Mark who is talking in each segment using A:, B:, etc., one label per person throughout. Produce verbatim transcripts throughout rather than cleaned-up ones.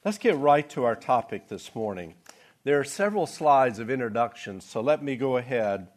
A: Let's get right to our topic this morning. There are several slides of introductions, so let me go ahead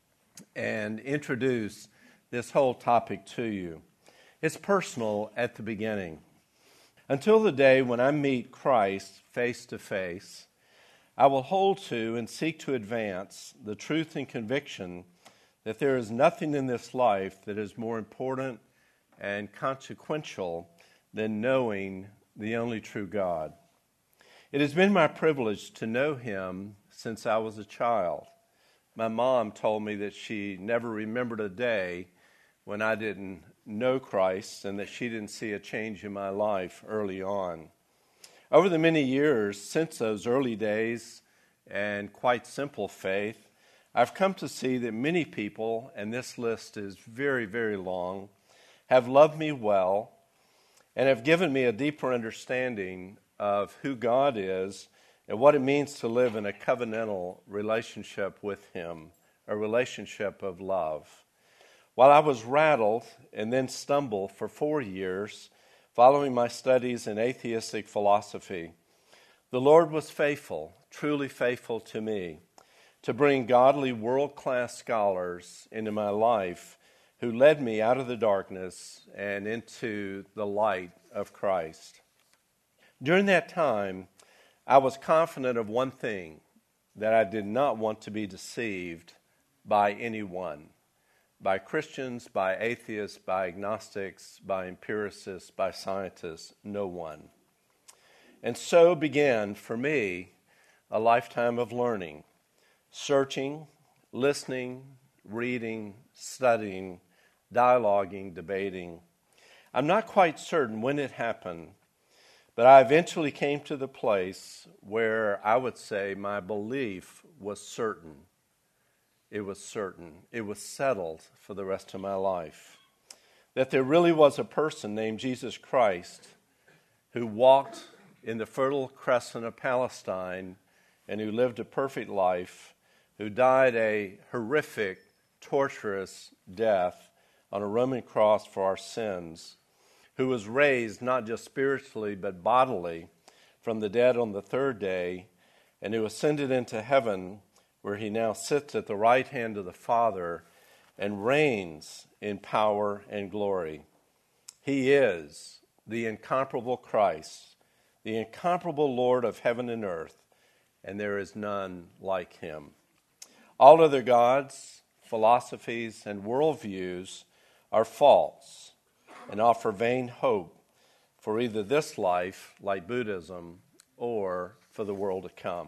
A: and introduce this whole topic to you. It's personal at the beginning. Until the day when I meet Christ face to face, I will hold to and seek to advance the truth and conviction that there is nothing in this life that is more important and consequential than knowing the only true God. It has been my privilege to know Him since I was a child. My mom told me that she never remembered a day when I didn't know Christ and that she didn't see a change in my life early on. Over the many years since those early days and quite simple faith, I've come to see that many people, and this list is very, very long, have loved me well and have given me a deeper understanding of who God is and what it means to live in a covenantal relationship with Him, a relationship of love. While I was rattled and then stumbled for four years following my studies in atheistic philosophy, the Lord was faithful, truly faithful to me, to bring godly world-class scholars into my life who led me out of the darkness and into the light of Christ. During that time, I was confident of one thing, that I did not want to be deceived by anyone, by Christians, by atheists, by agnostics, by empiricists, by scientists, no one. And so began, for me, a lifetime of learning, searching, listening, reading, studying, dialoguing, debating. I'm not quite certain when it happened, but I eventually came to the place where I would say my belief was certain. It was certain. It was settled for the rest of my life. That there really was a person named Jesus Christ who walked in the Fertile Crescent of Palestine and who lived a perfect life, who died a horrific, torturous death on a Roman cross for our sins, who was raised not just spiritually but bodily from the dead on the third day, and who ascended into heaven, where He now sits at the right hand of the Father and reigns in power and glory. He is the incomparable Christ, the incomparable Lord of heaven and earth, and there is none like Him. All other gods, philosophies, and worldviews are false and offer vain hope for either this life, like Buddhism, or for the world to come.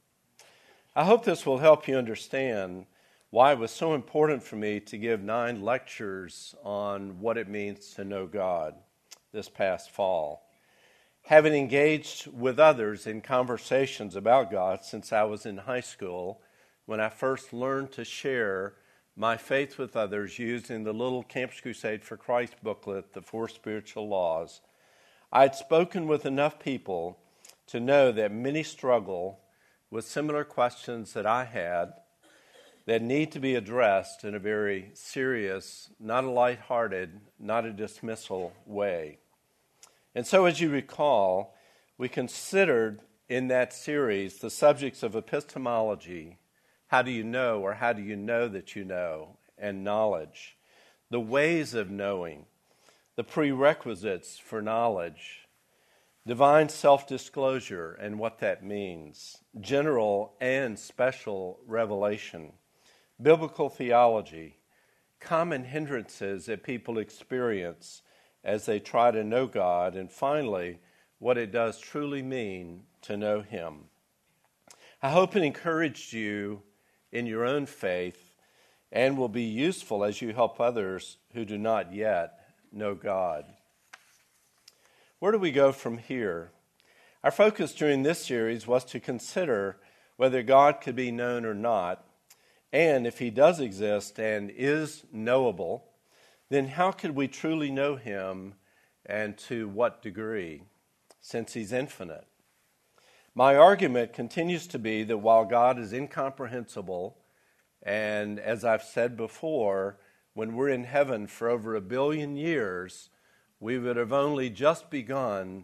A: I hope this will help you understand why it was so important for me to give nine lectures on what it means to know God this past fall. Having engaged with others in conversations about God since I was in high school, when I first learned to share my faith with others using the little Campus Crusade for Christ booklet, The Four Spiritual Laws, I had spoken with enough people to know that many struggle with similar questions that I had that need to be addressed in a very serious, not a lighthearted, not a dismissal way. And so, as you recall, we considered in that series the subjects of epistemology. How do you know, or how do you know that you know, and knowledge, the ways of knowing, the prerequisites for knowledge, divine self-disclosure and what that means, general and special revelation, biblical theology, common hindrances that people experience as they try to know God, and finally, what it does truly mean to know Him. I hope it encouraged you in your own faith and will be useful as you help others who do not yet know God. Where do we go from here? Our focus during this series was to consider whether God could be known or not, and if He does exist and is knowable, then how could we truly know Him, and to what degree, since He's infinite? My argument continues to be that while God is incomprehensible, and as I've said before, when we're in heaven for over a billion years, we would have only just begun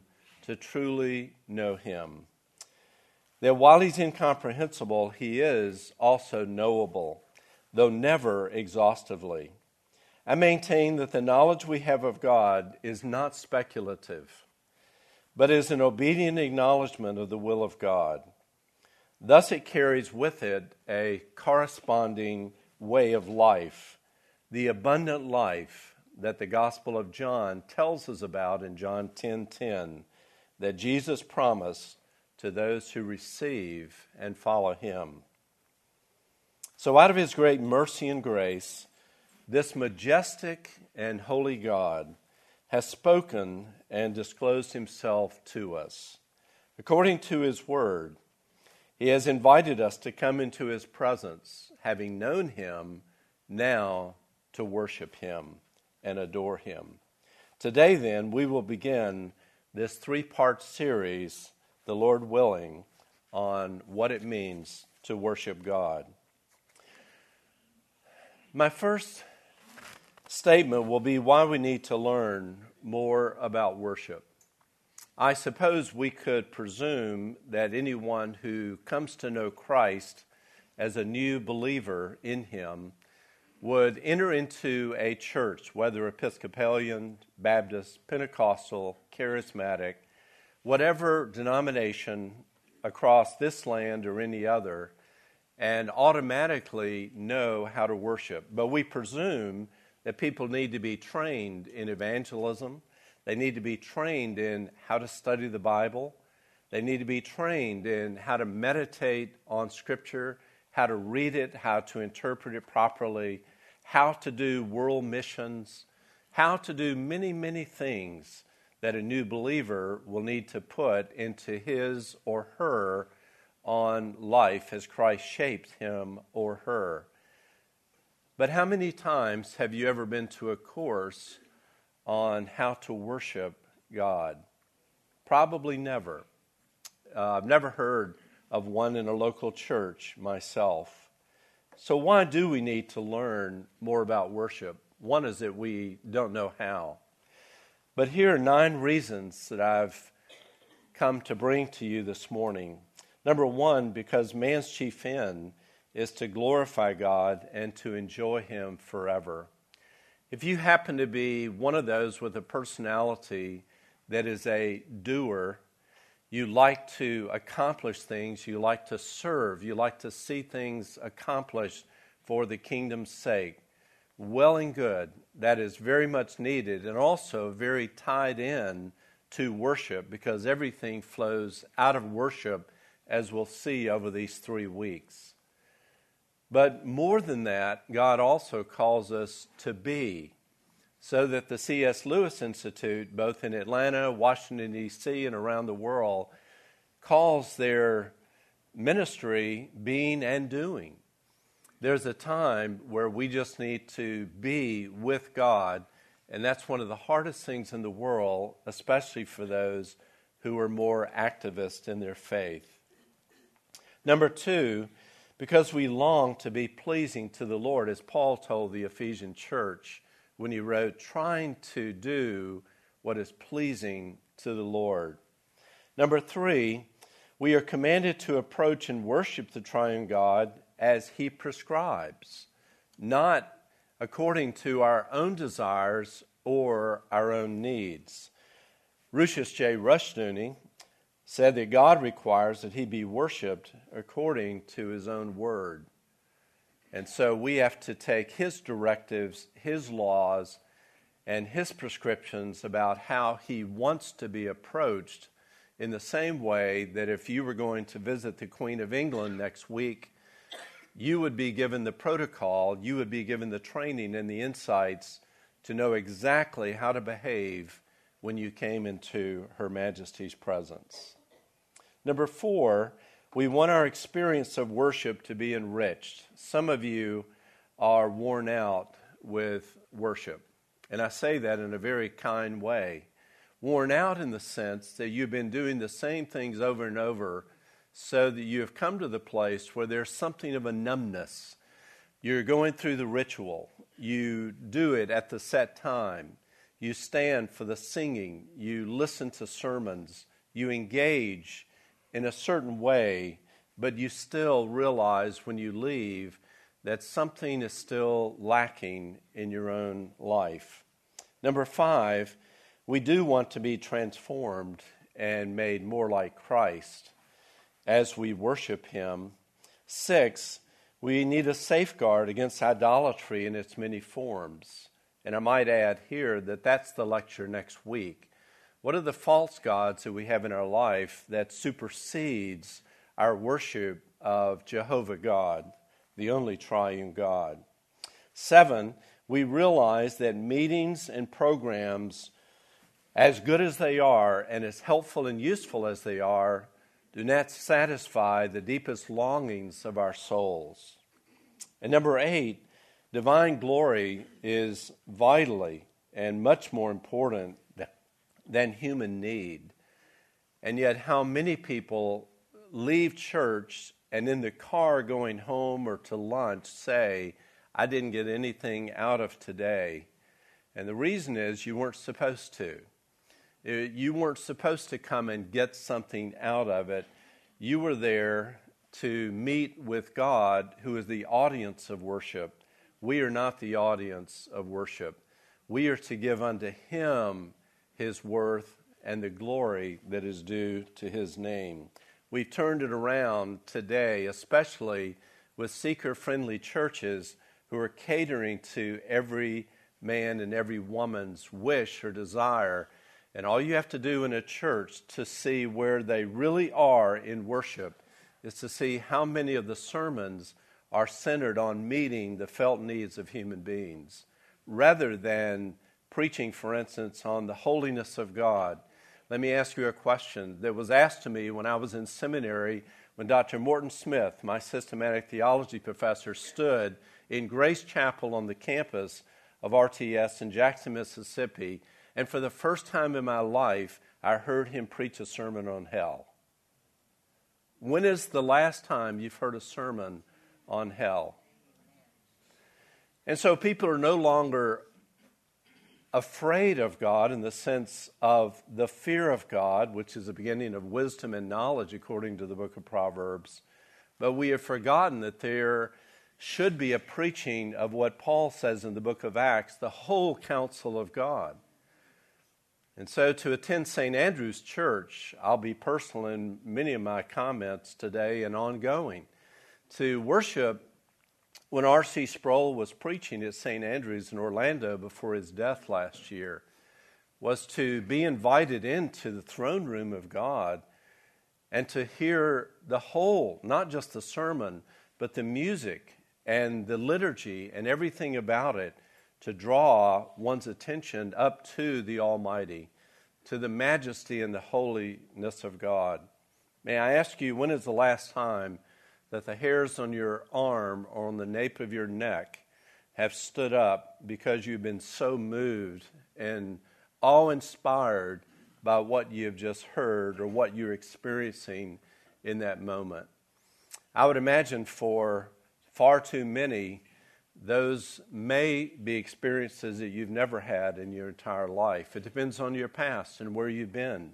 A: to truly know him. That while he's incomprehensible, he is also knowable, though never exhaustively. I maintain that the knowledge we have of God is not speculative, but is an obedient acknowledgement of the will of God. Thus it carries with it a corresponding way of life, the abundant life that the Gospel of John tells us about in John ten ten, that Jesus promised to those who receive and follow him. So out of his great mercy and grace, this majestic and holy God has spoken and disclosed himself to us. According to his word, he has invited us to come into his presence, having known him, now to worship him and adore him. Today, then, we will begin this three-part series, the Lord willing, on what it means to worship God. My first statement will be why we need to learn more about worship. I suppose we could presume that anyone who comes to know Christ as a new believer in him would enter into a church, whether Episcopalian, Baptist, Pentecostal, Charismatic, whatever denomination across this land or any other, and automatically know how to worship. But we presume that people need to be trained in evangelism. They need to be trained in how to study the Bible. They need to be trained in how to meditate on Scripture, how to read it, how to interpret it properly, how to do world missions, how to do many, many things that a new believer will need to put into his or her on life as Christ shapes him or her. But how many times have you ever been to a course on how to worship God? Probably never. Uh, I've never heard of one in a local church myself. So why do we need to learn more about worship? One is that we don't know how. But here are nine reasons that I've come to bring to you this morning. Number one, because man's chief end is to glorify God and to enjoy him forever. If you happen to be one of those with a personality that is a doer, you like to accomplish things, you like to serve, you like to see things accomplished for the kingdom's sake, well and good. That is very much needed and also very tied in to worship, because everything flows out of worship, as we'll see over these three weeks. But more than that, God also calls us to be, so that the C S Lewis Institute, both in Atlanta, Washington, D C, and around the world, calls their ministry being and doing. There's a time where we just need to be with God, and that's one of the hardest things in the world, especially for those who are more activist in their faith. Number two, because we long to be pleasing to the Lord, as Paul told the Ephesian church when he wrote, trying to do what is pleasing to the Lord. Number three, we are commanded to approach and worship the triune God as he prescribes, not according to our own desires or our own needs. Lucius J. Rushdoony said that God requires that he be worshiped according to his own word. And so we have to take his directives, his laws, and his prescriptions about how he wants to be approached in the same way that if you were going to visit the Queen of England next week, you would be given the protocol, you would be given the training and the insights to know exactly how to behave when you came into Her Majesty's presence. Number four, we want our experience of worship to be enriched. Some of you are worn out with worship, and I say that in a very kind way. Worn out in the sense that you've been doing the same things over and over, so that you have come to the place where there's something of a numbness. You're going through the ritual. You do it at the set time. You stand for the singing. You listen to sermons. You engage in a certain way, but you still realize when you leave that something is still lacking in your own life. Number five, we do want to be transformed and made more like Christ as we worship Him. Six, we need a safeguard against idolatry in its many forms. And I might add here that that's the lecture next week. What are the false gods that we have in our life that supersedes our worship of Jehovah God, the only triune God? Seven, we realize that meetings and programs, as good as they are and as helpful and useful as they are, do not satisfy the deepest longings of our souls. And number eight, divine glory is vitally and much more important than human need. And yet how many people leave church and in the car going home or to lunch say, I didn't get anything out of today. And the reason is you weren't supposed to. You weren't supposed to come and get something out of it. You were there to meet with God, who is the audience of worship. We are not the audience of worship. We are to give unto Him His worth and the glory that is due to His name. We've turned it around today, especially with seeker-friendly churches who are catering to every man and every woman's wish or desire. And all you have to do in a church to see where they really are in worship is to see how many of the sermons are centered on meeting the felt needs of human beings, rather than preaching, for instance, on the holiness of God. Let me ask you a question that was asked to me when I was in seminary, when Doctor Morton Smith, my systematic theology professor, stood in Grace Chapel on the campus of R T S in Jackson, Mississippi. And for the first time in my life, I heard him preach a sermon on hell. When is the last time you've heard a sermon on hell? And so people are no longer afraid of God in the sense of the fear of God, which is the beginning of wisdom and knowledge according to the book of Proverbs. But we have forgotten that there should be a preaching of what Paul says in the book of Acts, the whole counsel of God. And so to attend Saint Andrew's Church, I'll be personal in many of my comments today and ongoing. To worship when R C Sproul was preaching at Saint Andrew's in Orlando before his death last year was to be invited into the throne room of God and to hear the whole, not just the sermon, but the music and the liturgy and everything about it, to draw one's attention up to the Almighty, to the majesty and the holiness of God. May I ask you, when is the last time that the hairs on your arm or on the nape of your neck have stood up because you've been so moved and awe-inspired by what you've just heard or what you're experiencing in that moment? I would imagine for far too many, those may be experiences that you've never had in your entire life. It depends on your past and where you've been.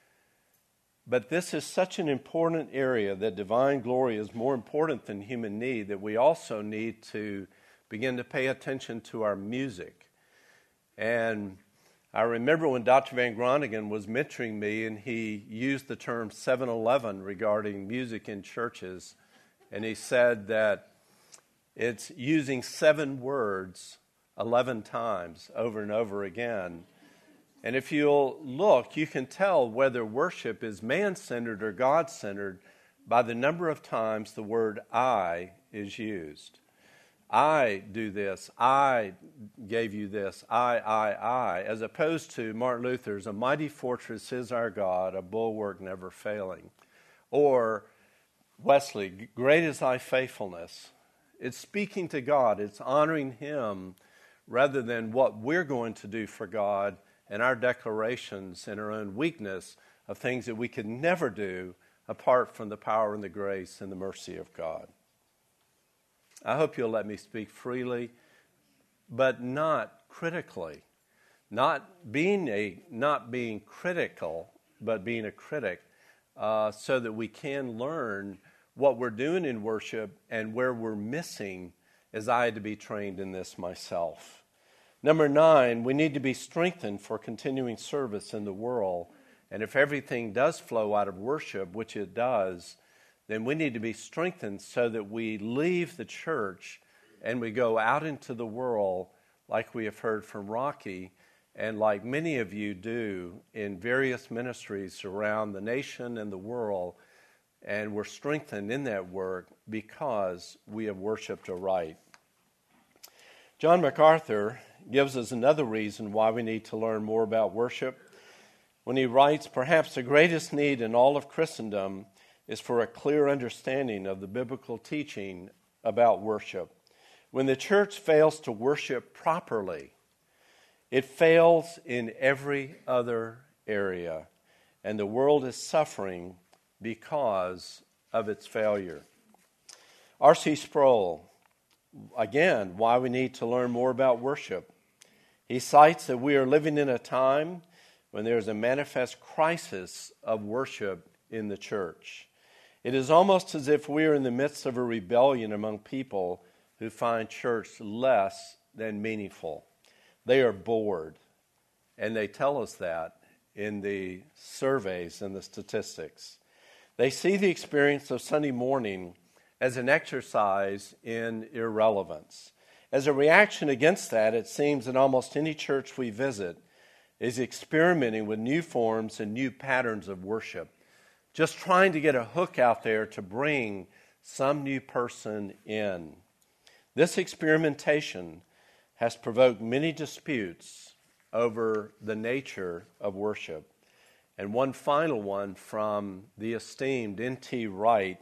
A: But this is such an important area that divine glory is more important than human need, that we also need to begin to pay attention to our music. And I remember when Doctor Van Groningen was mentoring me, and he used the term seven eleven regarding music in churches, and he said that it's using seven words eleven times over and over again. And if you'll look, you can tell whether worship is man-centered or God-centered by the number of times the word I is used. I do this, I gave you this, I, I, I, as opposed to Martin Luther's, a mighty fortress is our God, a bulwark never failing. Or Wesley, great is thy faithfulness. It's speaking to God. It's honoring Him rather than what we're going to do for God and our declarations and our own weakness of things that we could never do apart from the power and the grace and the mercy of God. I hope you'll let me speak freely, but not critically. Not being a not being critical but being a critic, uh, so that we can learn what we're doing in worship and where we're missing, as I had to be trained in this myself. Number nine, we need to be strengthened for continuing service in the world. And if everything does flow out of worship, which it does, then we need to be strengthened so that we leave the church and we go out into the world like we have heard from Rocky, and like many of you do in various ministries around the nation and the world, and we're strengthened in that work because we have worshiped aright. John MacArthur gives us another reason why we need to learn more about worship when he writes, "Perhaps the greatest need in all of Christendom is for a clear understanding of the biblical teaching about worship. When the church fails to worship properly, it fails in every other area, and the world is suffering because of its failure." R C Sproul, again, why we need to learn more about worship. He cites that we are living in a time when there is a manifest crisis of worship in the church. It is almost as if we are in the midst of a rebellion among people who find church less than meaningful. They are bored, and they tell us that in the surveys and the statistics. They see the experience of Sunday morning as an exercise in irrelevance. As a reaction against that, it seems that almost any church we visit is experimenting with new forms and new patterns of worship, just trying to get a hook out there to bring some new person in. This experimentation has provoked many disputes over the nature of worship. And one final one from the esteemed N T Wright.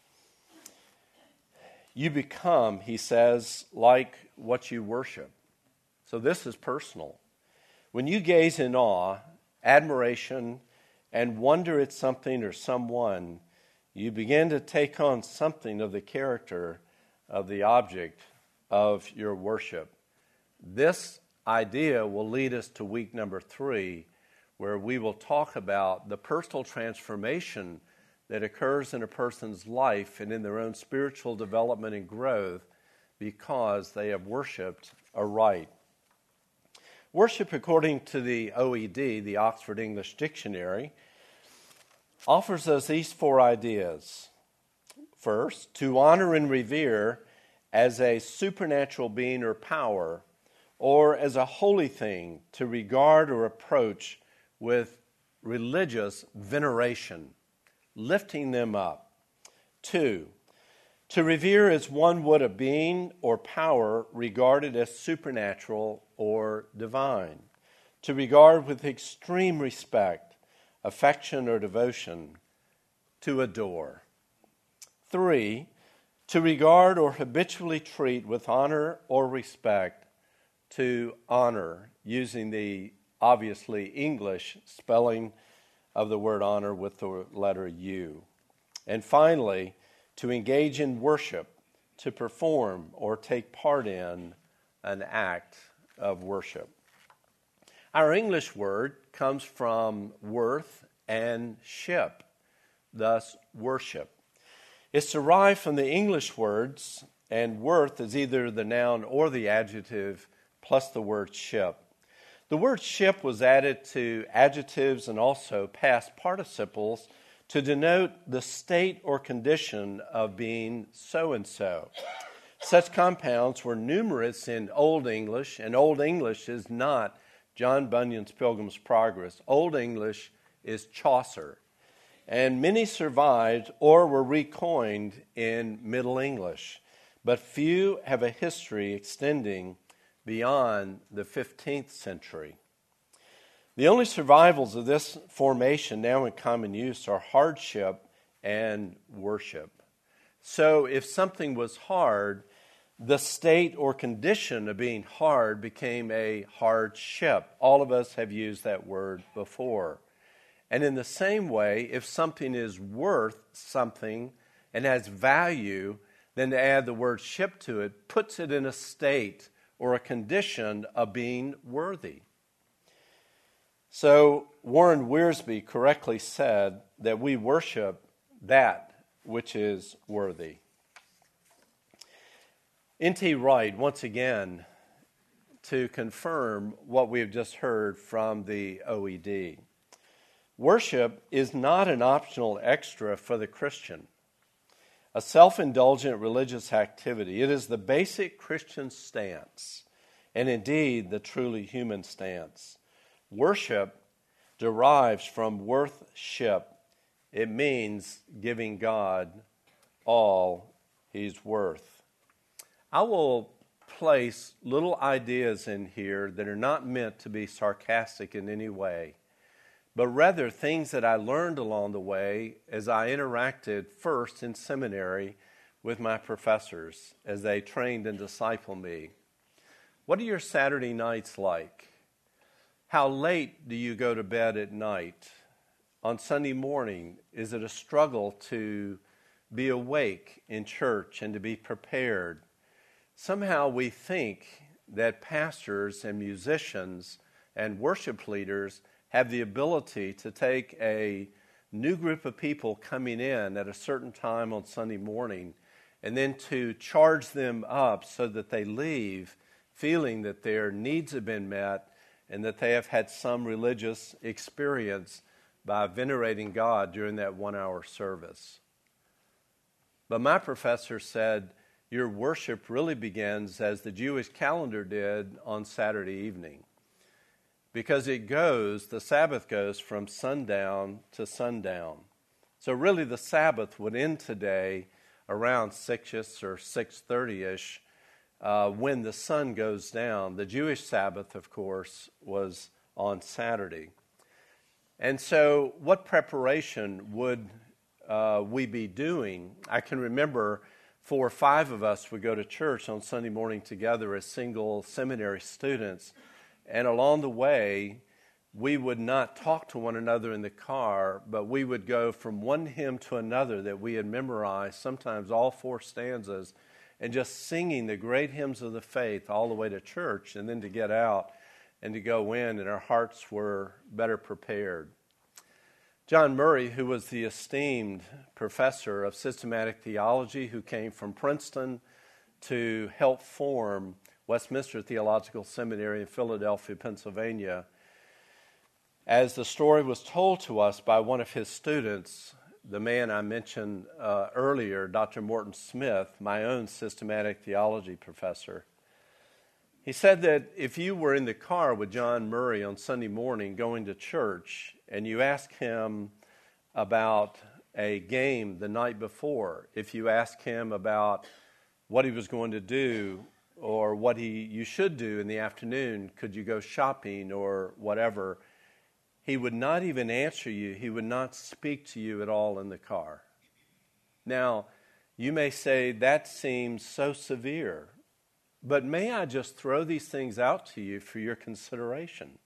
A: You become, he says, like what you worship. So this is personal. When you gaze in awe, admiration, and wonder at something or someone, you begin to take on something of the character of the object of your worship. This idea will lead us to week number three, where we will talk about the personal transformation that occurs in a person's life and in their own spiritual development and growth because they have worshiped aright. Worship, according to the O E D, the Oxford English Dictionary, offers us these four ideas. First, to honor and revere as a supernatural being or power, or as a holy thing to regard or approach with religious veneration, lifting them up. Two, to revere as one would a being or power regarded as supernatural or divine, to regard with extreme respect, affection, or devotion, to adore. Three, to regard or habitually treat with honor or respect, to honor, using the obviously English spelling of the word honor with the letter U. And finally, to engage in worship, to perform or take part in an act of worship. Our English word comes from worth and ship, thus worship. It's derived from the English words, and worth is either the noun or the adjective plus the word ship. The word ship was added to adjectives and also past participles to denote the state or condition of being so-and-so. Such compounds were numerous in Old English, and Old English is not John Bunyan's Pilgrim's Progress. Old English is Chaucer. And many survived or were recoined in Middle English, but few have a history extending beyond the fifteenth century. The only survivals of this formation now in common use are hardship and worship. So if something was hard, the state or condition of being hard became a hardship. All of us have used that word before. And in the same way, if something is worth something and has value, then to add the word ship to it puts it in a state or a condition of being worthy. So Warren Wiersbe correctly said that we worship that which is worthy. N T Wright, once again, to confirm what we have just heard from the O E D. Worship is not an optional extra for the Christian, a self-indulgent religious activity. It is the basic Christian stance, and indeed the truly human stance. Worship derives from worthship. It means giving God all He's worth. I will place little ideas in here that are not meant to be sarcastic in any way, but rather things that I learned along the way as I interacted first in seminary with my professors as they trained and discipled me. What are your Saturday nights like? How late do you go to bed at night? On Sunday morning, is it a struggle to be awake in church and to be prepared? Somehow we think that pastors and musicians and worship leaders have the ability to take a new group of people coming in at a certain time on Sunday morning and then to charge them up so that they leave feeling that their needs have been met and that they have had some religious experience by venerating God during that one-hour service. But my professor said, your worship really begins as the Jewish calendar did on Saturday evening, because it goes, the Sabbath goes from sundown to sundown. So really the Sabbath would end today around six-ish or six thirty-ish uh, when the sun goes down. The Jewish Sabbath, of course, was on Saturday. And so what preparation would uh, we be doing? I can remember four or five of us would go to church on Sunday morning together as single seminary students. And along the way, we would not talk to one another in the car, but we would go from one hymn to another that we had memorized, sometimes all four stanzas, and just singing the great hymns of the faith all the way to church, and then to get out and to go in, and our hearts were better prepared. John Murray, who was the esteemed professor of systematic theology who came from Princeton to help form Westminster Theological Seminary in Philadelphia, Pennsylvania, as the story was told to us by one of his students, the man I mentioned uh, earlier, Doctor Morton Smith, my own systematic theology professor. He said that if you were in the car with John Murray on Sunday morning going to church and you asked him about a game the night before, if you asked him about what he was going to do or what he you should do in the afternoon, could you go shopping or whatever, he would not even answer you. He would not speak to you at all in the car. Now, you may say that seems so severe, but may I just throw these things out to you for your consideration?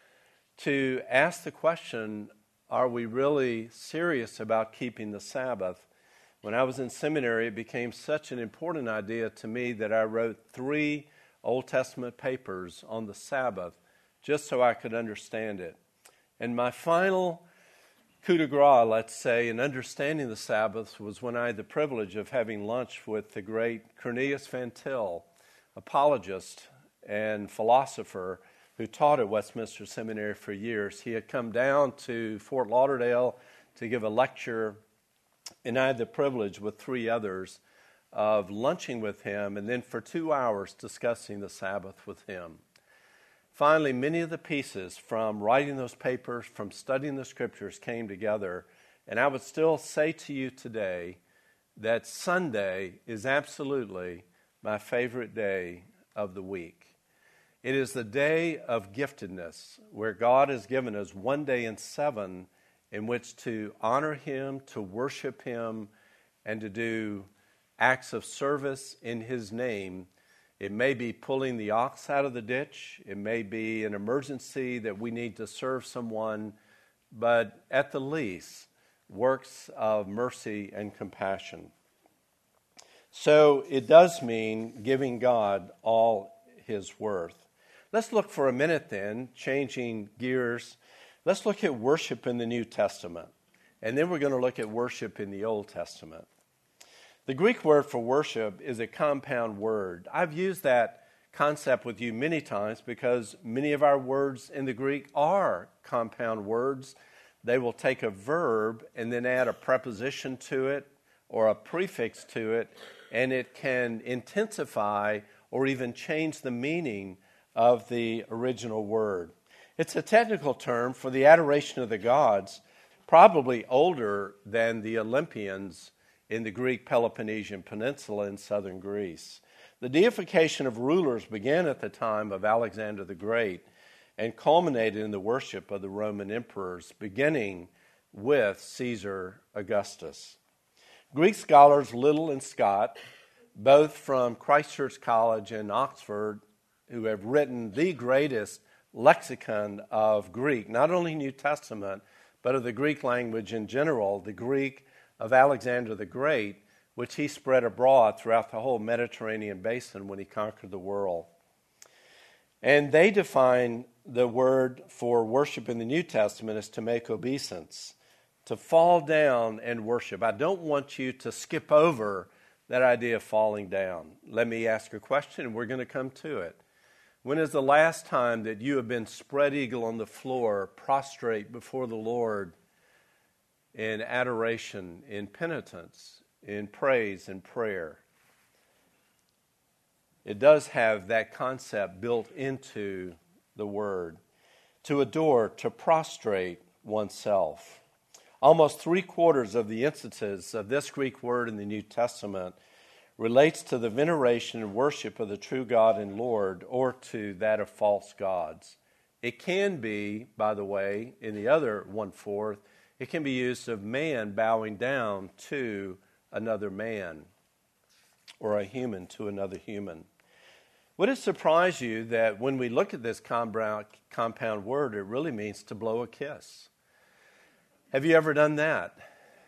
A: To ask the question, are we really serious about keeping the Sabbath? When I was in seminary, it became such an important idea to me that I wrote three Old Testament papers on the Sabbath just so I could understand it. And my final coup de grace, let's say, in understanding the Sabbath was when I had the privilege of having lunch with the great Cornelius Van Til, apologist and philosopher who taught at Westminster Seminary for years. He had come down to Fort Lauderdale to give a lecture, and I had the privilege with three others of lunching with him and then for two hours discussing the Sabbath with him. Finally, many of the pieces from writing those papers, from studying the Scriptures came together, and I would still say to you today that Sunday is absolutely my favorite day of the week. It is the day of giftedness, where God has given us one day in seven in which to honor Him, to worship Him, and to do acts of service in His name. It may be pulling the ox out of the ditch. It may be an emergency that we need to serve someone, but at the least, works of mercy and compassion. So it does mean giving God all His worth. Let's look for a minute then, changing gears, Let's look at worship in the New Testament, and then we're going to look at worship in the Old Testament. The Greek word for worship is a compound word. I've used that concept with you many times because many of our words in the Greek are compound words. They will take a verb and then add a preposition to it or a prefix to it, and it can intensify or even change the meaning of the original word. It's a technical term for the adoration of the gods, probably older than the Olympians in the Greek Peloponnesian Peninsula in southern Greece. The deification of rulers began at the time of Alexander the Great and culminated in the worship of the Roman emperors, beginning with Caesar Augustus. Greek scholars Little and Scott, both from Christ Church College and Oxford, who have written the greatest lexicon of Greek, not only New Testament, but of the Greek language in general, the Greek of Alexander the Great, which he spread abroad throughout the whole Mediterranean basin when he conquered the world. And they define the word for worship in the New Testament as to make obeisance, to fall down and worship. I don't want you to skip over that idea of falling down. Let me ask a question, and we're going to come to it. When is the last time that you have been spread eagle on the floor, prostrate before the Lord in adoration, in penitence, in praise and prayer? It does have that concept built into the word. To adore, to prostrate oneself. Almost three quarters of the instances of this Greek word in the New Testament relates to the veneration and worship of the true God and Lord, or to that of false gods. It can be, by the way, in the other one-fourth, it can be used of man bowing down to another man, or a human to another human. Would it surprise you that when we look at this compound word, it really means to blow a kiss? Have you ever done that?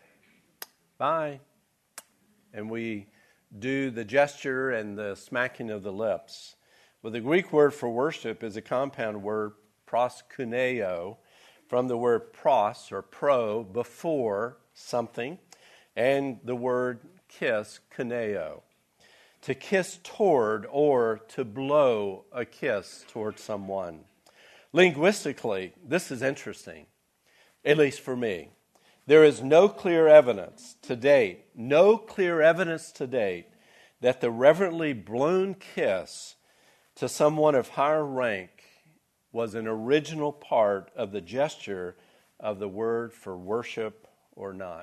A: Bye. And we do the gesture and the smacking of the lips. Well, the Greek word for worship is a compound word, proskuneo, from the word pros or pro, before something, and the word kiss, kuneo, to kiss toward or to blow a kiss toward someone. Linguistically, this is interesting, at least for me. There is no clear evidence to date, no clear evidence to date that the reverently blown kiss to someone of higher rank was an original part of the gesture of the word for worship or not.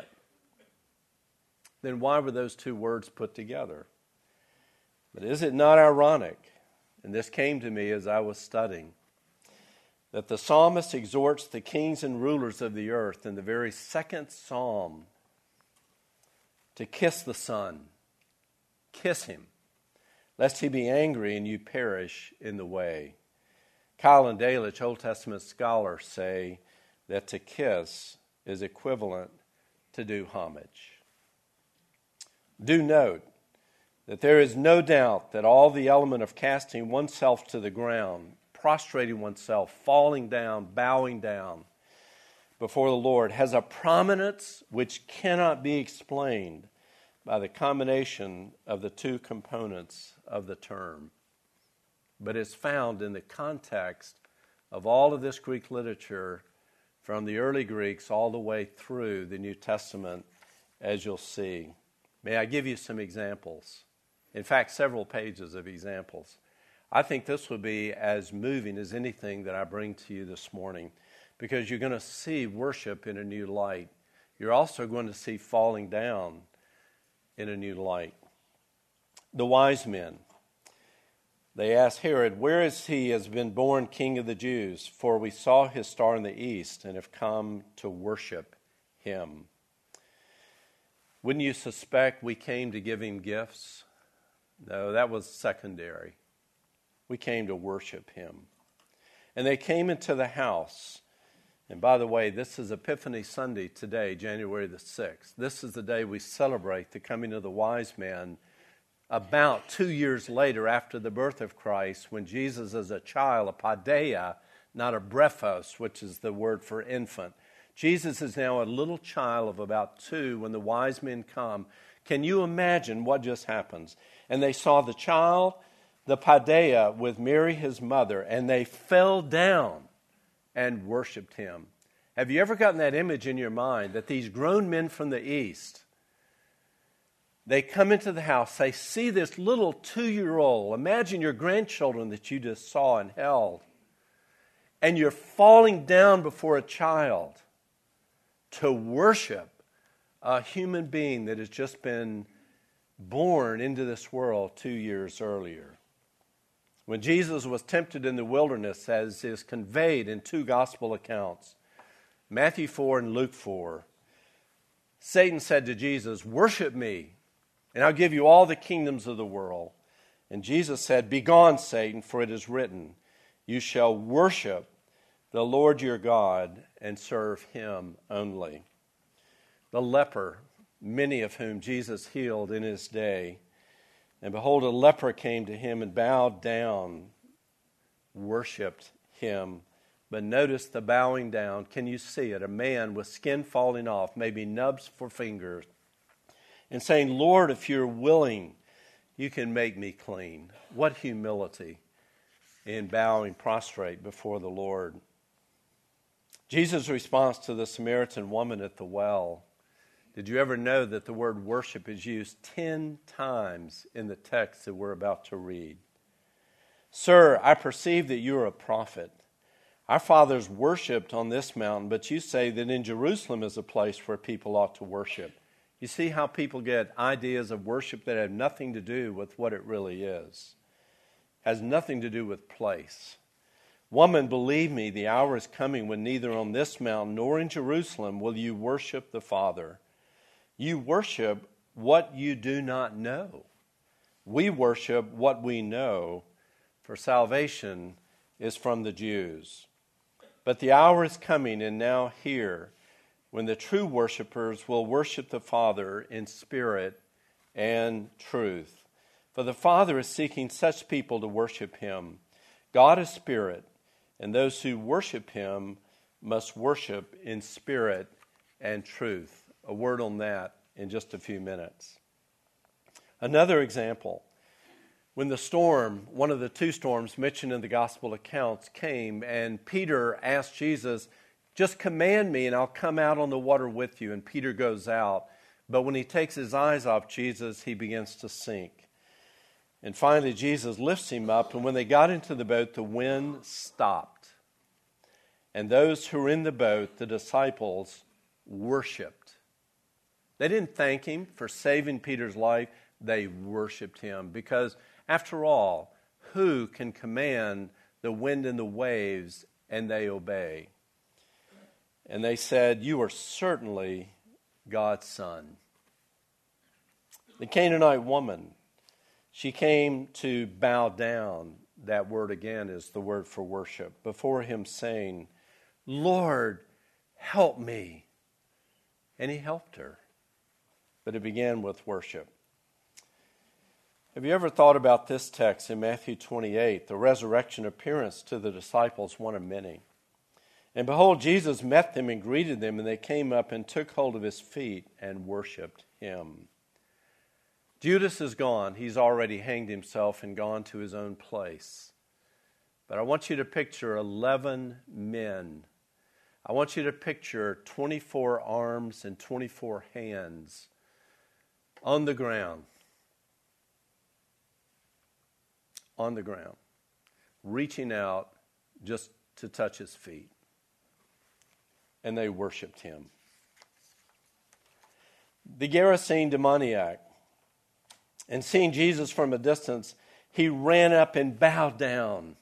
A: Then why were those two words put together? But is it not ironic, and this came to me as I was studying, that the psalmist exhorts the kings and rulers of the earth in the very second psalm to kiss the Son, kiss him, lest he be angry and you perish in the way. Kyle and Dalish, Old Testament scholars, say that to kiss is equivalent to do homage. Do note that there is no doubt that all the element of casting oneself to the ground, prostrating oneself, falling down, bowing down before the Lord has a prominence which cannot be explained by the combination of the two components of the term. But it's found in the context of all of this Greek literature from the early Greeks all the way through the New Testament, as you'll see. May I give you some examples? In fact, several pages of examples. I think this will be as moving as anything that I bring to you this morning, because you're going to see worship in a new light. You're also going to see falling down in a new light. The wise men, they asked Herod, "Where is he has been born King of the Jews? For we saw his star in the east and have come to worship him." Wouldn't you suspect we came to give him gifts? No, that was secondary. We came to worship him. And they came into the house. And by the way, this is Epiphany Sunday today, January the sixth. This is the day we celebrate the coming of the wise men about two years later after the birth of Christ, when Jesus as a child, a paideia, not a brephos, which is the word for infant. Jesus is now a little child of about two when the wise men come. Can you imagine what just happens? And they saw the child, the paideia, with Mary his mother, and they fell down and worshiped him. Have you ever gotten that image in your mind that these grown men from the East, they come into the house, they see this little two-year-old, imagine your grandchildren that you just saw and held, and you're falling down before a child to worship a human being that has just been born into this world two years earlier. When Jesus was tempted in the wilderness, as is conveyed in two gospel accounts, Matthew four and Luke four, Satan said to Jesus, "Worship me, and I'll give you all the kingdoms of the world." And Jesus said, "Begone, Satan, for it is written, you shall worship the Lord your God and serve him only." The leper, many of whom Jesus healed in his day, and behold, a leper came to him and bowed down, worshipped him. But notice the bowing down. Can you see it? A man with skin falling off, maybe nubs for fingers, and saying, "Lord, if you're willing, you can make me clean." What humility in bowing prostrate before the Lord. Jesus' response to the Samaritan woman at the well. Did you ever know that the word worship is used ten times in the text that we're about to read? "Sir, I perceive that you are a prophet. Our fathers worshipped on this mountain, but you say that in Jerusalem is a place where people ought to worship." You see how people get ideas of worship that have nothing to do with what it really is. Has nothing to do with place. "Woman, believe me, the hour is coming when neither on this mountain nor in Jerusalem will you worship the Father. You worship what you do not know. We worship what we know, for salvation is from the Jews. But the hour is coming, and now here, when the true worshipers will worship the Father in spirit and truth. For the Father is seeking such people to worship him. God is spirit, and those who worship him must worship in spirit and truth." A word on that in just a few minutes. Another example. When the storm, one of the two storms mentioned in the gospel accounts, came, and Peter asked Jesus, "Just command me and I'll come out on the water with you." And Peter goes out. But when he takes his eyes off Jesus, he begins to sink. And finally, Jesus lifts him up. And when they got into the boat, the wind stopped. And those who were in the boat, the disciples, worshiped. They didn't thank him for saving Peter's life. They worshiped him. Because, after all, who can command the wind and the waves and they obey? And they said, "You are certainly God's son." The Canaanite woman, she came to bow down. That word again is the word for worship. Before him, saying, "Lord, help me." And he helped her. But it began with worship. Have you ever thought about this text in Matthew twenty-eight, the resurrection appearance to the disciples, one of many? "And behold, Jesus met them and greeted them, and they came up and took hold of his feet and worshipped him." Judas is gone. He's already hanged himself and gone to his own place. But I want you to picture eleven men. I want you to picture twenty-four arms and twenty-four hands on the ground. On the ground. Reaching out just to touch his feet. And they worshiped him. The Gerasene demoniac, and seeing Jesus from a distance, he ran up and bowed down,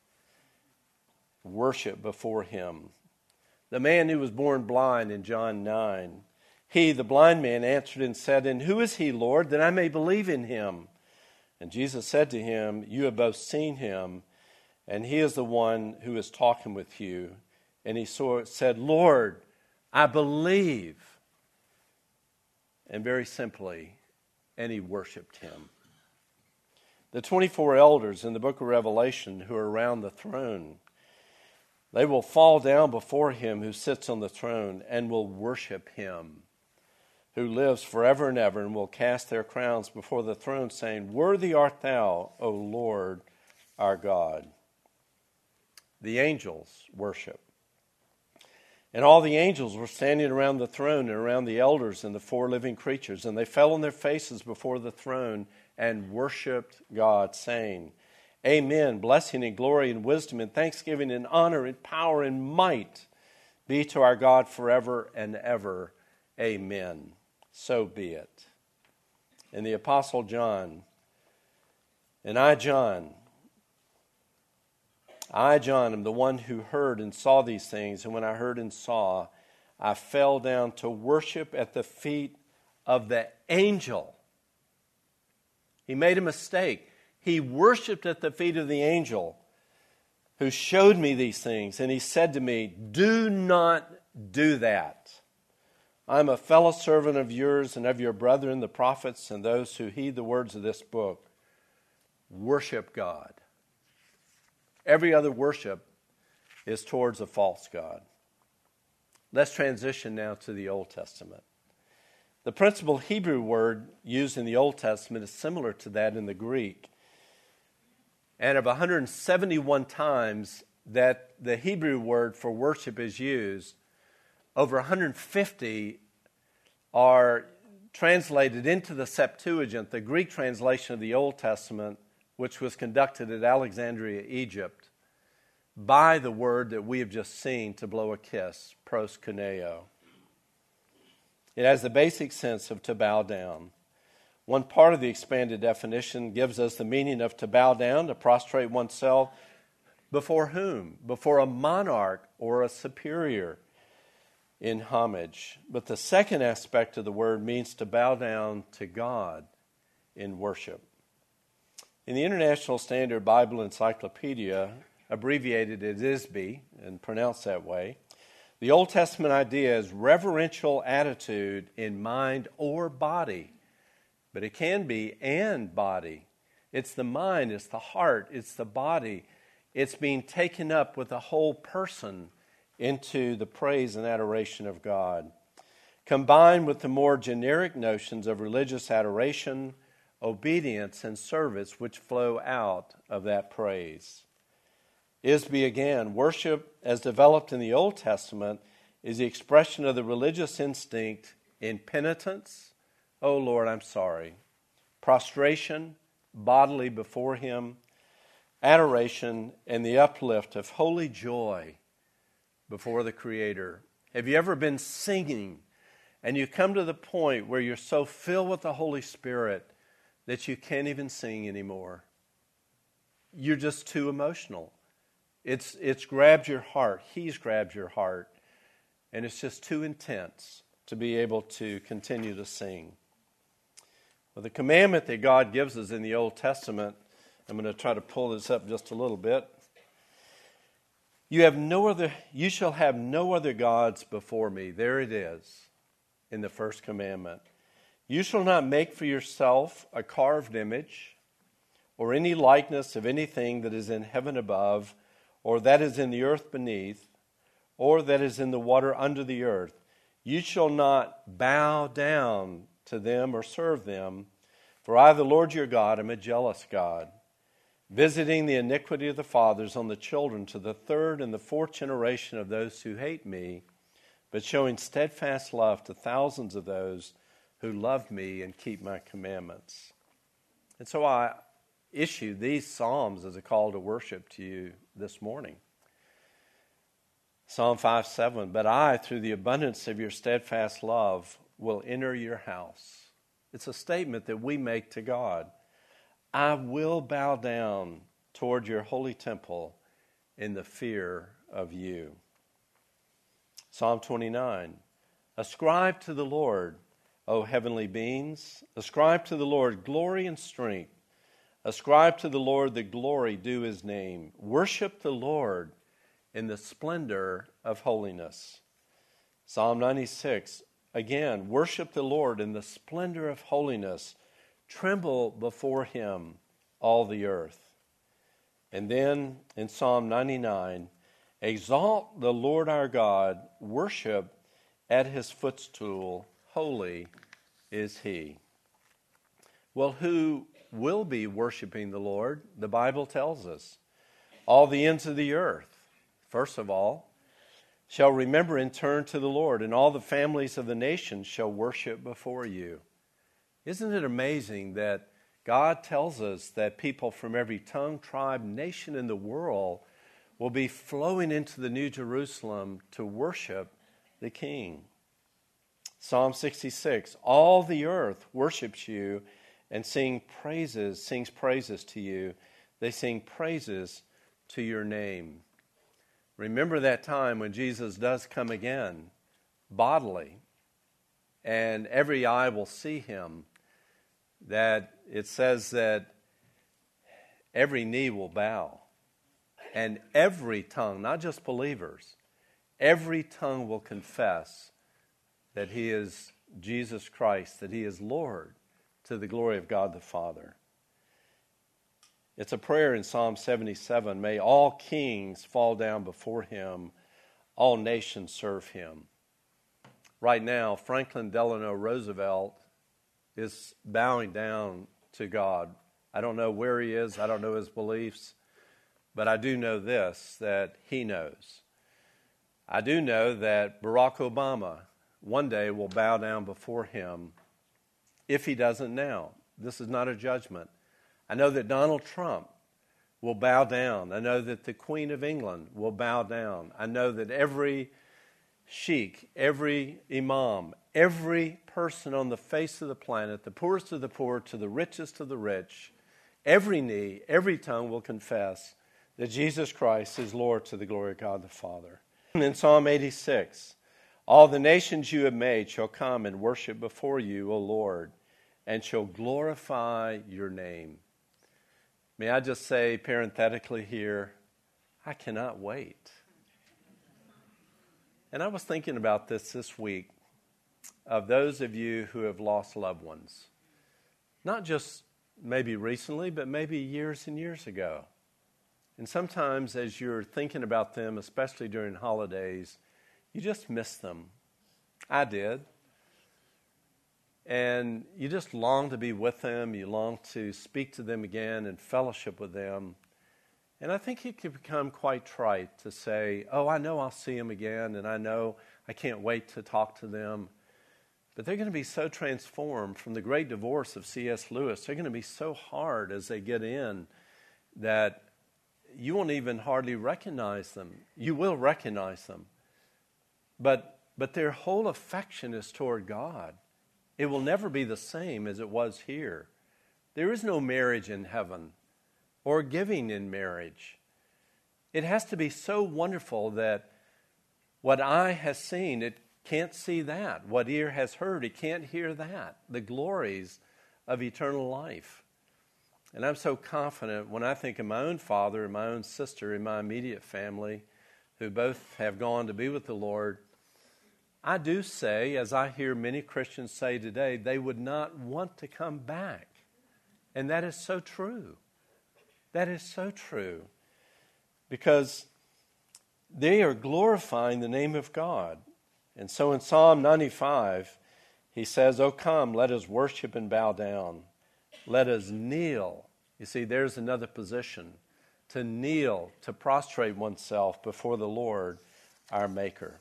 A: worship before him. The man who was born blind in John nine, he, the blind man, answered and said, "And who is he, Lord, that I may believe in him?" And Jesus said to him, "You have both seen him, and he is the one who is talking with you." And he said, "Lord, I believe." And very simply, and he worshiped him. The twenty-four elders in the book of Revelation who are around the throne, They will fall down before him who sits on the throne and will worship him who lives forever and ever, and will cast their crowns before the throne, saying, Worthy art thou, O Lord our God. The angels worship. And all the angels were standing around the throne and around the elders and the four living creatures, and they fell on their faces before the throne and worshiped God, saying, Amen, blessing and glory and wisdom and thanksgiving and honor and power and might be to our God forever and ever. Amen. So be it. And the Apostle John, and I, John, I, John, am the one who heard and saw these things, and when I heard and saw, I fell down to worship at the feet of the angel. He made a mistake. He worshiped at the feet of the angel who showed me these things, and he said to me, Do not do that. I am a fellow servant of yours and of your brethren, the prophets, and those who heed the words of this book. Worship God. Every other worship is towards a false god. Let's transition now to the Old Testament. The principal Hebrew word used in the Old Testament is similar to that in the Greek. And of one hundred seventy-one times that the Hebrew word for worship is used, over one hundred fifty are translated into the Septuagint, the Greek translation of the Old Testament, which was conducted at Alexandria, Egypt, by the word that we have just seen, to blow a kiss, proskuneo. It has the basic sense of to bow down. One part of the expanded definition gives us the meaning of to bow down, to prostrate oneself before whom? Before a monarch or a superior in homage. But the second aspect of the word means to bow down to God in worship. In the International Standard Bible Encyclopedia, abbreviated as I S B and pronounced that way, the Old Testament idea is reverential attitude in mind or body. But it can be and body. It's the mind, it's the heart, it's the body. It's being taken up with the whole person into the praise and adoration of God, combined with the more generic notions of religious adoration, obedience, and service which flow out of that praise. I S B again, worship as developed in the Old Testament is the expression of the religious instinct in penitence, oh Lord, I'm sorry, prostration, bodily before Him, adoration, and the uplift of holy joy before the Creator. Have you ever been singing and you come to the point where you're so filled with the Holy Spirit that you can't even sing anymore? You're just too emotional. It's, it's grabbed your heart. He's grabbed your heart. And it's just too intense to be able to continue to sing. Well, the commandment that God gives us in the Old Testament, I'm going to try to pull this up just a little bit. You have no other, you shall have no other gods before me. There it is in the first commandment. You shall not make for yourself a carved image or any likeness of anything that is in heaven above, or that is in the earth beneath, or that is in the water under the earth. You shall not bow down to them or serve them, for I, the Lord your God, am a jealous God, visiting the iniquity of the fathers on the children to the third and the fourth generation of those who hate me, but showing steadfast love to thousands of those who love me and keep my commandments. And so I issue these psalms as a call to worship to you this morning. Psalm five seven, but I, through the abundance of your steadfast love, will enter your house. It's a statement that we make to God. I will bow down toward your holy temple in the fear of you. Psalm twenty-nine, ascribe to the Lord, O heavenly beings, ascribe to the Lord glory and strength. Ascribe to the Lord the glory due his name. Worship the Lord in the splendor of holiness. Psalm ninety-six, again, worship the Lord in the splendor of holiness. Tremble before him, all the earth. And then in Psalm ninety-nine, Exalt the Lord our God, worship at his footstool, holy is he. Well, who will be worshiping the Lord? The Bible tells us. All the ends of the earth, first of all, shall remember and turn to the Lord, and all the families of the nations shall worship before you. Isn't it amazing that God tells us that people from every tongue, tribe, nation in the world will be flowing into the New Jerusalem to worship the King? Psalm sixty-six, all the earth worships you and sing praises, sings praises to you. They sing praises to your name. Remember that time when Jesus does come again, bodily, and every eye will see him, that it says that every knee will bow, and every tongue, not just believers, every tongue will confess that he is Jesus Christ, that he is Lord, to the glory of God the Father. It's a prayer in Psalm seventy-seven. May all kings fall down before him, all nations serve him. Right now, Franklin Delano Roosevelt is bowing down to God. I don't know where he is. I don't know his beliefs. But I do know this, that he knows. I do know that Barack Obama one day will bow down before him if he doesn't now. This is not a judgment. I know that Donald Trump will bow down. I know that the Queen of England will bow down. I know that every sheikh, every imam, every person on the face of the planet, the poorest of the poor to the richest of the rich, every knee, every tongue will confess that Jesus Christ is Lord, to the glory of God the Father. And in Psalm eighty-six, all the nations you have made shall come and worship before you, O Lord, and shall glorify your name. May I just say parenthetically here, I cannot wait. And I was thinking about this this week, of those of you who have lost loved ones. Not just maybe recently, but maybe years and years ago. And sometimes as you're thinking about them, especially during holidays, you just miss them. I did. And you just long to be with them. You long to speak to them again and fellowship with them. And I think it can become quite trite to say, oh, I know I'll see them again, and I know I can't wait to talk to them. But they're going to be so transformed from the great divorce of C S Lewis. They're going to be so hard as they get in that you won't even hardly recognize them. You will recognize them. But, but their whole affection is toward God. It will never be the same as it was here. There is no marriage in heaven or giving in marriage. It has to be so wonderful that what eye has seen, it can't see that. What ear has heard, it can't hear that. The glories of eternal life. And I'm so confident when I think of my own father and my own sister and my immediate family who both have gone to be with the Lord, I do say, as I hear many Christians say today, they would not want to come back. And that is so true. That is so true. Because they are glorifying the name of God. And so in Psalm ninety-five, he says, "O come, let us worship and bow down. Let us kneel." You see, there's another position. To kneel, to prostrate oneself before the Lord, our Maker.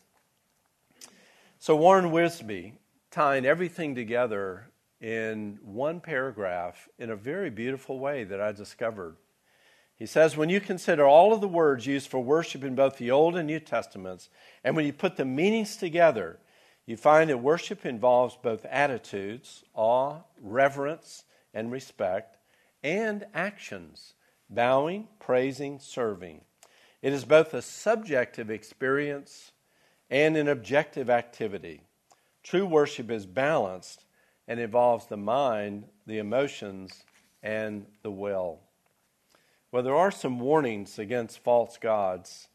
A: So Warren Wiersbe, tying everything together in one paragraph in a very beautiful way that I discovered. He says, when you consider all of the words used for worship in both the Old and New Testaments, and when you put the meanings together, you find that worship involves both attitudes, awe, reverence, and respect, and actions, bowing, praising, serving. It is both a subjective experience and an objective activity. True worship is balanced and involves the mind, the emotions, and the will. Well, there are some warnings against false gods.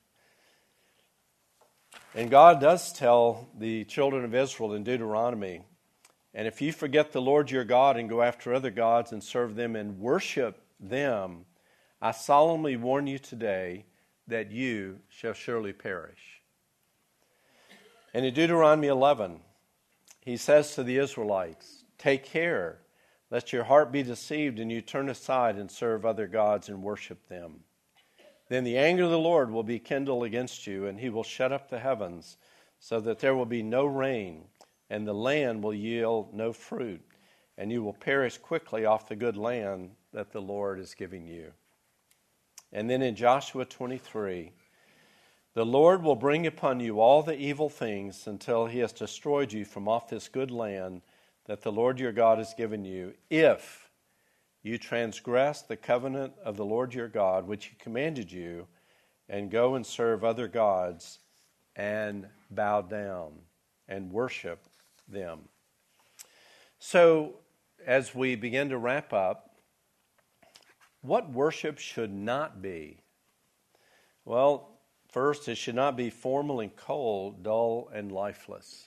A: And God does tell the children of Israel in Deuteronomy, and if you forget the Lord your God and go after other gods and serve them and worship them, I solemnly warn you today that you shall surely perish. And in Deuteronomy eleven, he says to the Israelites, take care, lest your heart be deceived and you turn aside and serve other gods and worship them. Then the anger of the Lord will be kindled against you, and he will shut up the heavens so that there will be no rain, and the land will yield no fruit, and you will perish quickly off the good land that the Lord is giving you. And then in Joshua twenty-three, the Lord will bring upon you all the evil things until he has destroyed you from off this good land that the Lord your God has given you, if you transgress the covenant of the Lord your God, which he commanded you, and go and serve other gods and bow down and worship them. So, as we begin to wrap up, what worship should not be? Well, first, it should not be formal and cold, dull and lifeless.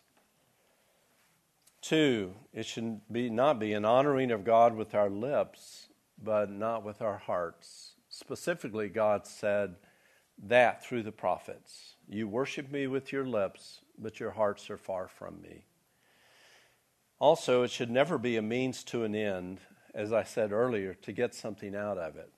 A: Two, it should be not be an honoring of God with our lips, but not with our hearts. Specifically, God said that through the prophets. You worship me with your lips, but your hearts are far from me. Also, it should never be a means to an end, as I said earlier, to get something out of it.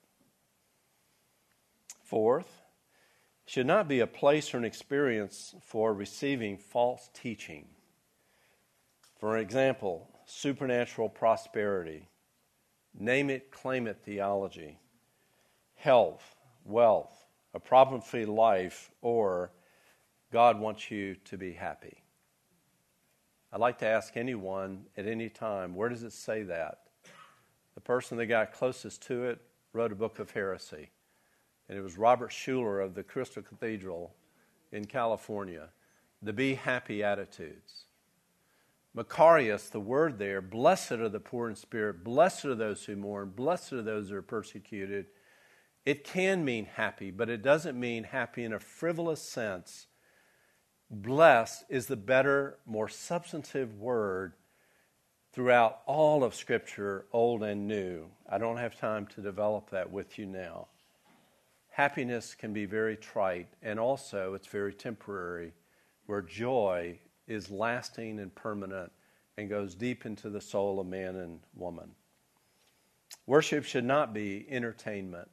A: Fourth, it should not be a place or an experience for receiving false teaching. For example, supernatural prosperity, name it, claim it theology, health, wealth, a problem-free life, or God wants you to be happy. I'd like to ask anyone at any time, where does it say that? The person that got closest to it wrote a book of heresy, and it was Robert Schuller of the Crystal Cathedral in California, the Be Happy Attitudes. Macarius, the word there, blessed are the poor in spirit, blessed are those who mourn, blessed are those who are persecuted. It can mean happy, but it doesn't mean happy in a frivolous sense. Blessed is the better, more substantive word throughout all of Scripture, Old and New. I don't have time to develop that with you now. Happiness can be very trite, and also it's very temporary, where joy is lasting and permanent and goes deep into the soul of man and woman. Worship should not be entertainment.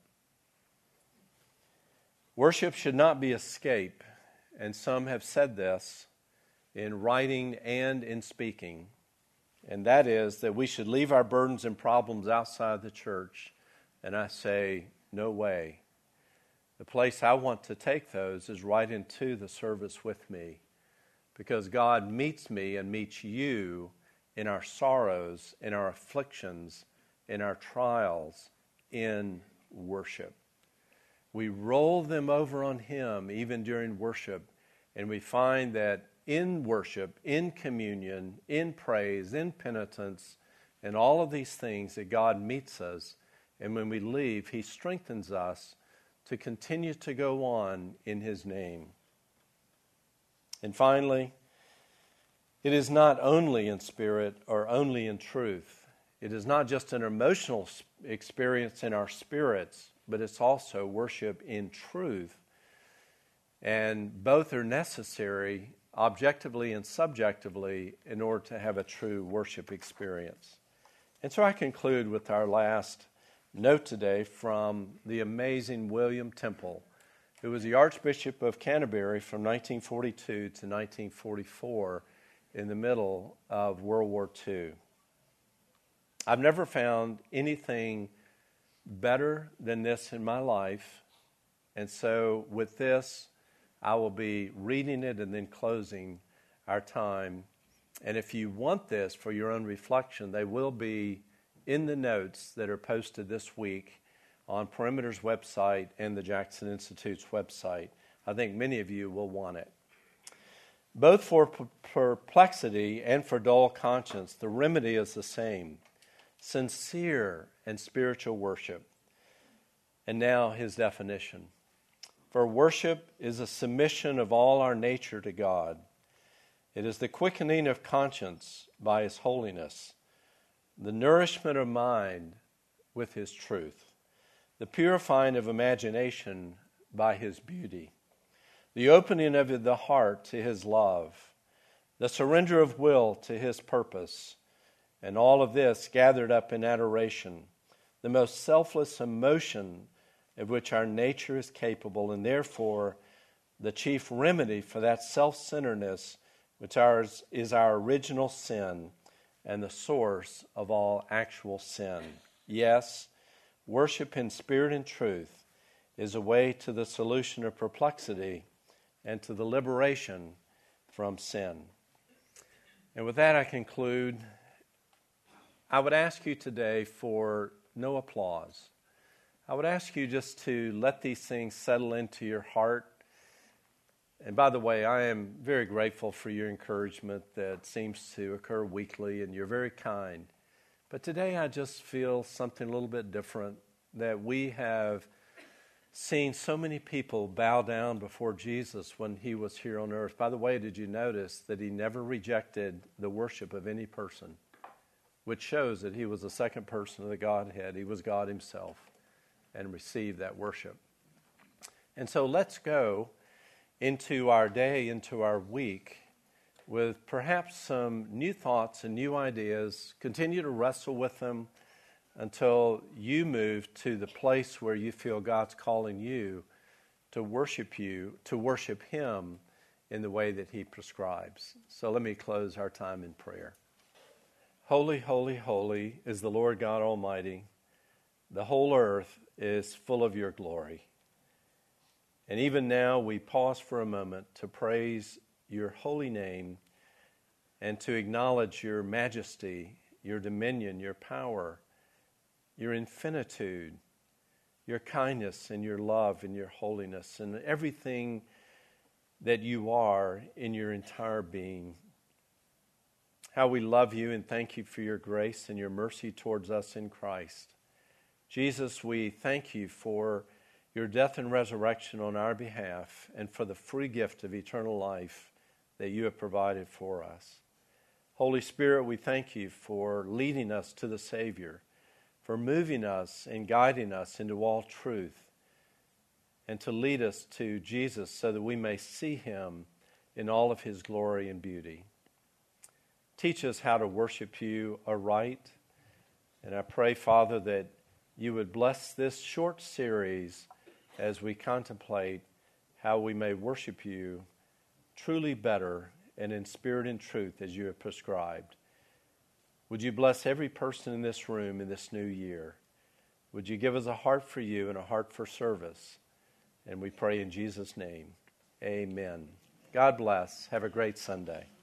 A: Worship should not be escape, and some have said this in writing and in speaking, and that is that we should leave our burdens and problems outside the church, and I say, no way. The place I want to take those is right into the service with me, because God meets me and meets you in our sorrows, in our afflictions, in our trials, in worship. We roll them over on him even during worship, and we find that in worship, in communion, in praise, in penitence, and all of these things that God meets us, and when we leave, he strengthens us to continue to go on in his name. And finally, it is not only in spirit or only in truth. It is not just an emotional experience in our spirits, but it's also worship in truth. And both are necessary objectively and subjectively in order to have a true worship experience. And so I conclude with our last note today from the amazing William Temple, who was the Archbishop of Canterbury from nineteen forty-two to nineteen forty-four in the middle of World War Two. I've never found anything better than this in my life, and so with this, I will be reading it and then closing our time. And if you want this for your own reflection, they will be in the notes that are posted this week on Perimeter's website and the Jackson Institute's website. I think many of you will want it. Both for perplexity and for dull conscience, the remedy is the same: sincere and spiritual worship. And now his definition. For worship is a submission of all our nature to God. It is the quickening of conscience by his holiness, the nourishment of mind with his truth, the purifying of imagination by his beauty, the opening of the heart to his love, the surrender of will to his purpose, and all of this gathered up in adoration, the most selfless emotion of which our nature is capable, and therefore the chief remedy for that self-centeredness, which ours is our original sin and the source of all actual sin. Yes, worship in spirit and truth is a way to the solution of perplexity and to the liberation from sin. And with that, I conclude. I would ask you today for no applause. I would ask you just to let these things settle into your heart. And by the way, I am very grateful for your encouragement that seems to occur weekly, and you're very kind. But today I just feel something a little bit different, that we have seen so many people bow down before Jesus when he was here on earth. By the way, did you notice that he never rejected the worship of any person, which shows that he was the second person of the Godhead. He was God himself and received that worship. And so let's go into our day, into our week, with perhaps some new thoughts and new ideas. Continue to wrestle with them until you move to the place where you feel God's calling you to worship you, to worship him in the way that he prescribes. So let me close our time in prayer. Holy, holy, holy is the Lord God Almighty. The whole earth is full of your glory. And even now we pause for a moment to praise your holy name and to acknowledge your majesty, your dominion, your power, your infinitude, your kindness and your love and your holiness and everything that you are in your entire being. How we love you and thank you for your grace and your mercy towards us in Christ. Jesus, we thank you for your death and resurrection on our behalf and for the free gift of eternal life that you have provided for us. Holy Spirit, we thank you for leading us to the Savior, for moving us and guiding us into all truth, and to lead us to Jesus so that we may see him in all of his glory and beauty. Teach us how to worship you aright, and I pray, Father, that you would bless this short series as we contemplate how we may worship you truly better and in spirit and truth as you have prescribed. Would you bless every person in this room in this new year? Would you give us a heart for you and a heart for service? And we pray in Jesus' name, amen. God bless. Have a great Sunday.